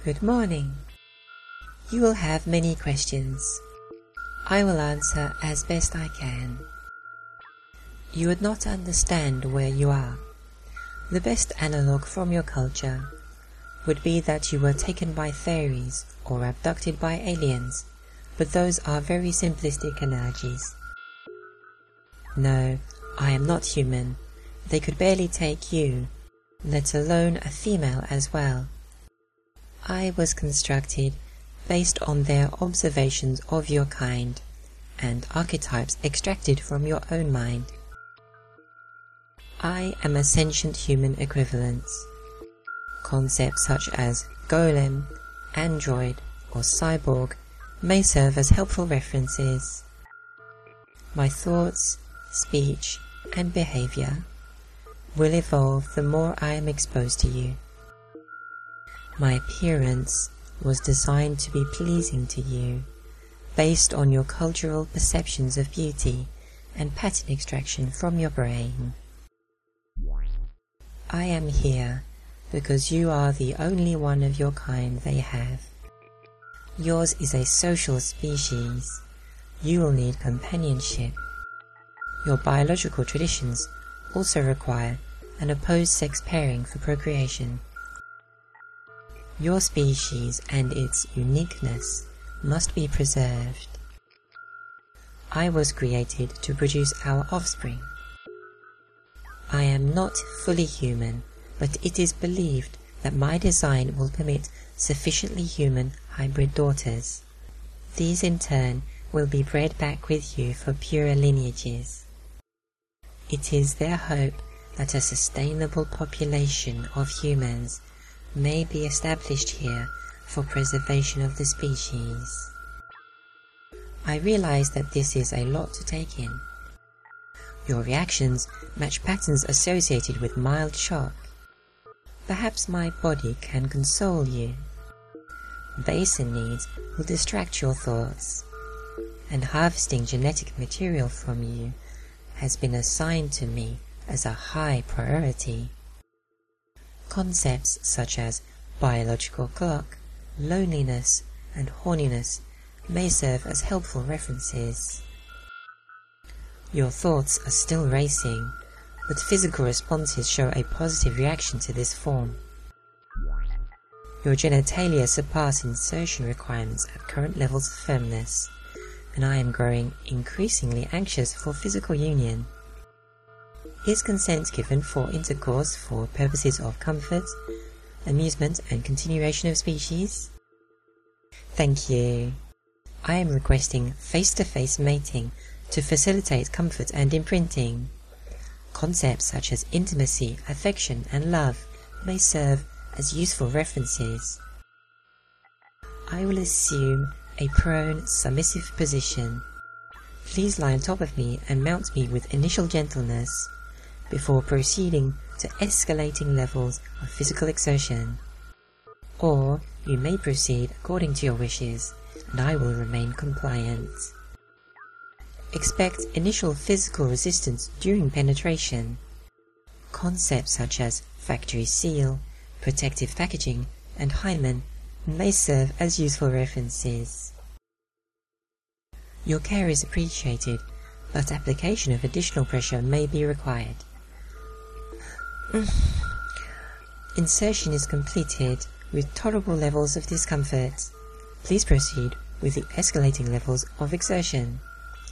Good morning. You will have many questions. I will answer as best I can. You would not understand where you are. The best analogue from your culture would be that you were taken by fairies or abducted by aliens, but those are very simplistic analogies. No, I am not human. They could barely take you, let alone a female as well. I was constructed based on their observations of your kind and archetypes extracted from your own mind. I am a sentient human equivalence. Concepts such as golem, android, or cyborg may serve as helpful references. My thoughts, speech, and behavior will evolve the more I am exposed to you. My appearance was designed to be pleasing to you, based on your cultural perceptions of beauty and pattern extraction from your brain. I am here because you are the only one of your kind they have. Yours is a social species. You will need companionship. Your biological traditions also require an opposed sex pairing for procreation. Your species and its uniqueness must be preserved. I was created to produce our offspring. I am not fully human, but it is believed that my design will permit sufficiently human hybrid daughters. These in turn will be bred back with you for purer lineages. It is their hope that a sustainable population of humans may be established here for preservation of the species. I realize that this is a lot to take in. Your reactions match patterns associated with mild shock. Perhaps my body can console you. Baser needs will distract your thoughts, and harvesting genetic material from you has been assigned to me as a high priority. Concepts such as biological clock, loneliness, and horniness may serve as helpful references. Your thoughts are still racing, but physical responses show a positive reaction to this form. Your genitalia surpass insertion requirements at current levels of firmness, and I am growing increasingly anxious for physical union. Is consent given for intercourse for purposes of comfort, amusement, and continuation of species? Thank you. I am requesting face-to-face mating to facilitate comfort and imprinting. Concepts such as intimacy, affection, and love may serve as useful references. I will assume a prone, submissive position. Please lie on top of me and mount me with initial gentleness before proceeding to escalating levels of physical exertion. Or you may proceed according to your wishes, and I will remain compliant. Expect initial physical resistance during penetration. Concepts such as factory seal, protective packaging, and hymen may serve as useful references. Your care is appreciated, but application of additional pressure may be required. Insertion is completed with tolerable levels of discomfort. Please proceed with the escalating levels of exertion.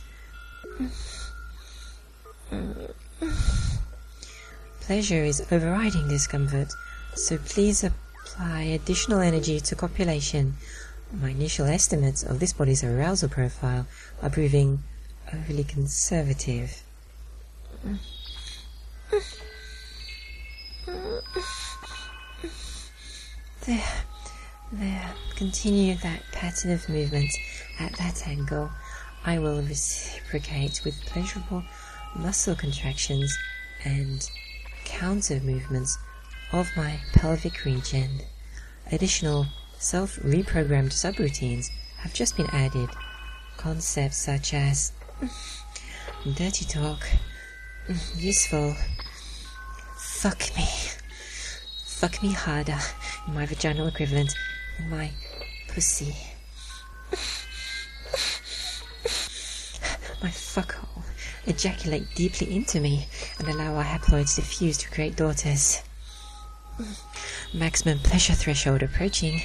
Pleasure is overriding discomfort, so please apply additional energy to copulation. My initial estimates of this body's arousal profile are proving overly conservative. There. Continue that pattern of movement at that angle. I will reciprocate with pleasurable muscle contractions and counter movements of my pelvic region. Additional self-reprogrammed subroutines have just been added. Concepts such as dirty talk, useful, fuck me harder in my vaginal equivalent, my pussy. My fuckhole. Ejaculate deeply into me and allow our haploids to fuse to create daughters. Maximum pleasure threshold approaching.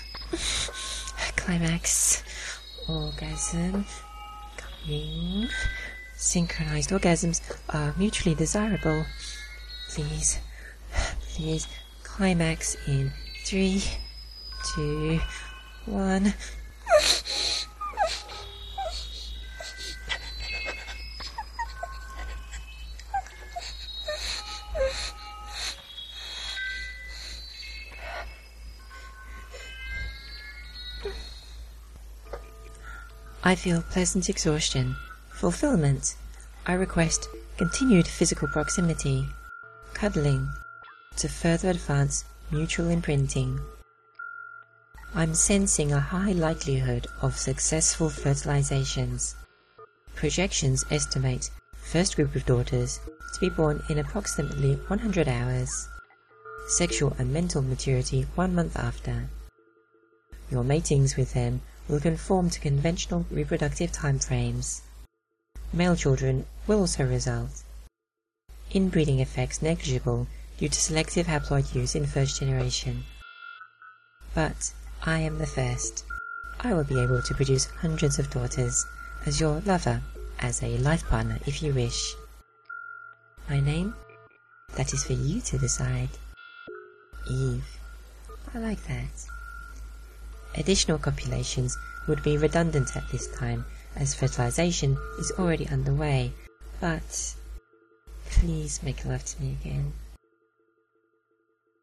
Climax. Orgasm. Coming. Synchronized orgasms are mutually desirable. Please. Please. Climax in 3, 2, 1. I feel pleasant exhaustion. Fulfillment. I request continued physical proximity. Cuddling. To further advance mutual imprinting. I'm sensing a high likelihood of successful fertilizations. Projections estimate first group of daughters to be born in approximately 100 hours. Sexual and mental maturity 1 month after. Your matings with them will conform to conventional reproductive timeframes. Male children will also result. Inbreeding effects negligible due to selective haploid use in first generation. But I am the first. I will be able to produce hundreds of daughters as your lover, as a life partner if you wish. My name? That is for you to decide. Eve. I like that. Additional copulations would be redundant at this time, as fertilization is already underway, but please make love to me again.